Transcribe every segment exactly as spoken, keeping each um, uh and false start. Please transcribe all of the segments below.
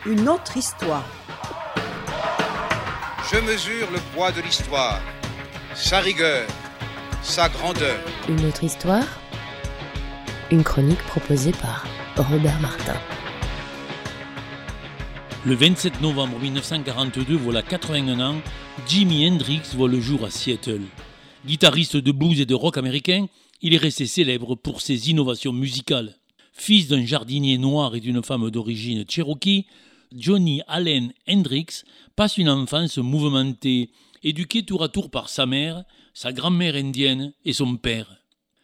Une autre histoire. Je mesure le poids de l'histoire, sa rigueur, sa grandeur. Une autre histoire. Une chronique proposée par Robert Martin. Le vingt-sept novembre mille neuf cent quarante-deux, voilà quatre-vingt-un ans, Jimi Hendrix voit le jour à Seattle. Guitariste de blues et de rock américain, il est resté célèbre pour ses innovations musicales. Fils d'un jardinier noir et d'une femme d'origine cherokee, Johnny Allen Hendrix passe une enfance mouvementée, éduqué tour à tour par sa mère, sa grand-mère indienne et son père.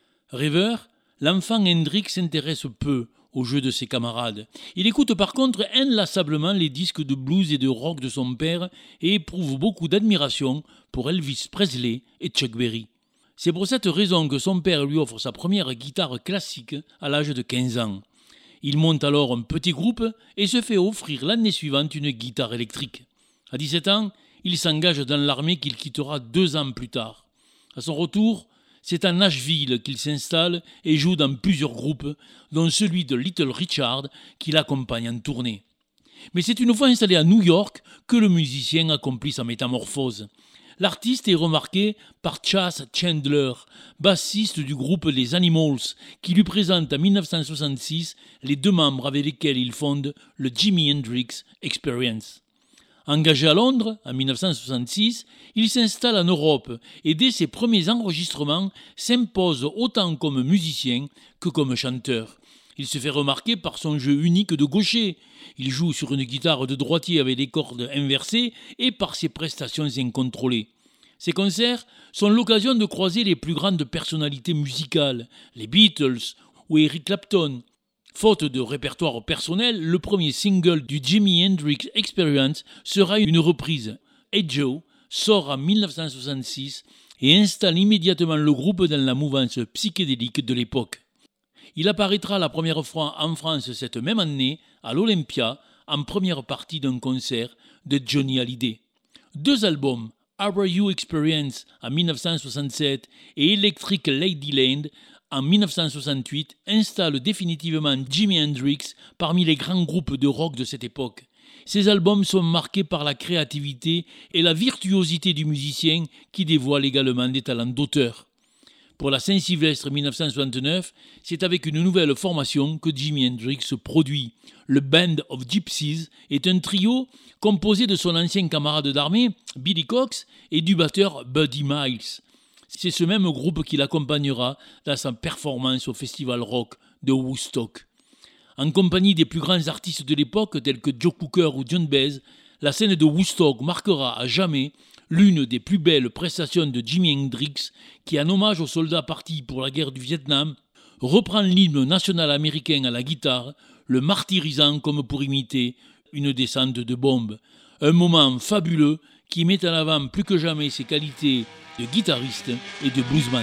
Rêveur, l'enfant Hendrix s'intéresse peu aux jeux de ses camarades. Il écoute par contre inlassablement les disques de blues et de rock de son père et éprouve beaucoup d'admiration pour Elvis Presley et Chuck Berry. C'est pour cette raison que son père lui offre sa première guitare classique à l'âge de quinze ans. Il monte alors un petit groupe et se fait offrir l'année suivante une guitare électrique. À dix-sept ans, il s'engage dans l'armée qu'il quittera deux ans plus tard. À son retour, c'est à Nashville qu'il s'installe et joue dans plusieurs groupes, dont celui de Little Richard qui l'accompagne en tournée. Mais c'est une fois installé à New York que le musicien accomplit sa métamorphose. L'artiste est remarqué par Chas Chandler, bassiste du groupe Les Animals, qui lui présente en dix-neuf cent soixante-six les deux membres avec lesquels il fonde le Jimi Hendrix Experience. Engagé à Londres en dix-neuf cent soixante-six, il s'installe en Europe et dès ses premiers enregistrements s'impose autant comme musicien que comme chanteur. Il se fait remarquer par son jeu unique de gaucher. Il joue sur une guitare de droitier avec des cordes inversées et par ses prestations incontrôlées. Ses concerts sont l'occasion de croiser les plus grandes personnalités musicales, les Beatles ou Eric Clapton. Faute de répertoire personnel, le premier single du Jimi Hendrix Experience sera une reprise. Hey Joe sort en dix-neuf cent soixante-six et installe immédiatement le groupe dans la mouvance psychédélique de l'époque. Il apparaîtra la première fois en France cette même année à l'Olympia en première partie d'un concert de Johnny Hallyday. Deux albums, Are You Experience en dix-neuf cent soixante-sept et Electric Ladyland en dix-neuf cent soixante-huit, installent définitivement Jimi Hendrix parmi les grands groupes de rock de cette époque. Ces albums sont marqués par la créativité et la virtuosité du musicien qui dévoile également des talents d'auteur. Pour la Saint-Sylvestre dix-neuf cent soixante-neuf, c'est avec une nouvelle formation que Jimi Hendrix se produit. Le Band of Gypsies est un trio composé de son ancien camarade d'armée, Billy Cox, et du batteur Buddy Miles. C'est ce même groupe qui l'accompagnera dans sa performance au festival rock de Woodstock. En compagnie des plus grands artistes de l'époque tels que Joe Cocker ou John Baez, la scène de Woodstock marquera à jamais l'une des plus belles prestations de Jimi Hendrix qui, en hommage aux soldats partis pour la guerre du Vietnam, reprend l'hymne national américain à la guitare, le martyrisant comme pour imiter une descente de bombe. Un moment fabuleux qui met en avant plus que jamais ses qualités de guitariste et de bluesman.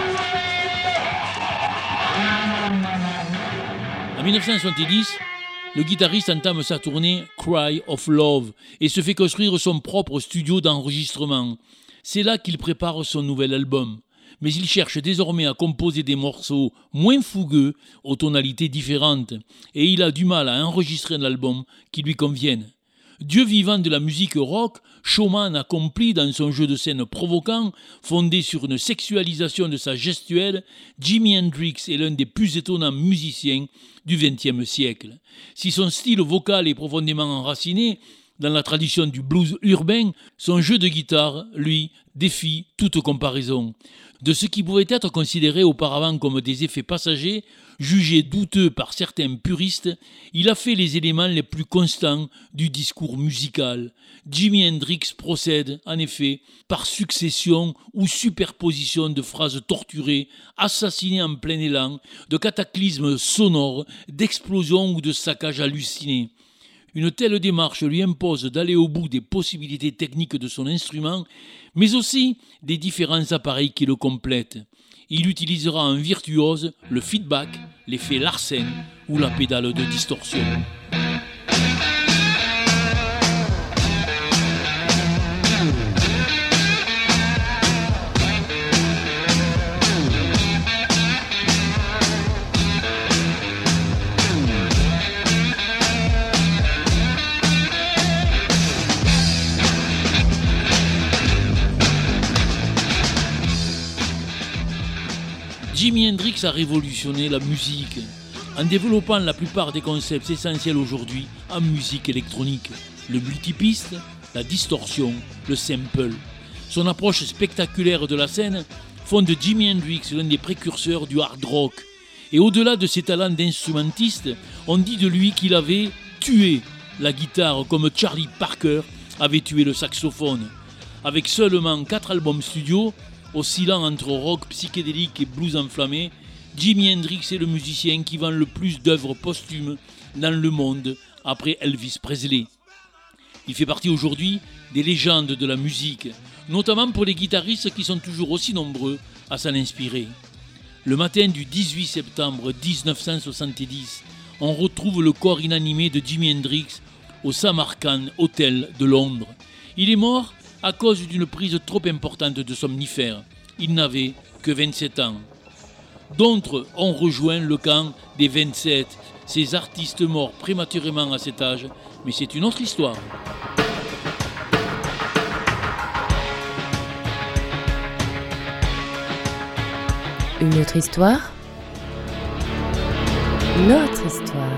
En dix-neuf cent soixante-dix, le guitariste entame sa tournée Cry of Love et se fait construire son propre studio d'enregistrement. C'est là qu'il prépare son nouvel album. Mais il cherche désormais à composer des morceaux moins fougueux, aux tonalités différentes, et il a du mal à enregistrer un album qui lui convienne. Dieu vivant de la musique rock, showman accompli dans son jeu de scène provoquant, fondé sur une sexualisation de sa gestuelle, Jimi Hendrix est l'un des plus étonnants musiciens du vingtième siècle. Si son style vocal est profondément enraciné dans la tradition du blues urbain, son jeu de guitare, lui, défie toute comparaison. De ce qui pouvait être considéré auparavant comme des effets passagers, jugés douteux par certains puristes, il a fait les éléments les plus constants du discours musical. Jimi Hendrix procède, en effet, par succession ou superposition de phrases torturées, assassinées en plein élan, de cataclysmes sonores, d'explosions ou de saccages hallucinés. Une telle démarche lui impose d'aller au bout des possibilités techniques de son instrument, mais aussi des différents appareils qui le complètent. Il utilisera en virtuose le feedback, l'effet Larsen ou la pédale de distorsion. Jimi Hendrix a révolutionné la musique en développant la plupart des concepts essentiels aujourd'hui en musique électronique. Le multipiste, la distorsion, le sample. Son approche spectaculaire de la scène font de Jimi Hendrix l'un des précurseurs du hard rock. Et au-delà de ses talents d'instrumentiste, on dit de lui qu'il avait tué la guitare comme Charlie Parker avait tué le saxophone. Avec seulement quatre albums studio, oscillant entre rock psychédélique et blues enflammé, Jimi Hendrix est le musicien qui vend le plus d'œuvres posthumes dans le monde après Elvis Presley. Il fait partie aujourd'hui des légendes de la musique, notamment pour les guitaristes qui sont toujours aussi nombreux à s'en inspirer. Le matin du dix-huit septembre dix-neuf cent soixante-dix, on retrouve le corps inanimé de Jimi Hendrix au Samarkand Hotel de Londres. Il est mort à cause d'une prise trop importante de somnifères. Il n'avait que vingt-sept ans. D'autres ont rejoint le camp des vingt-sept, ces artistes morts prématurément à cet âge, mais c'est une autre histoire. Une autre histoire ? Notre histoire.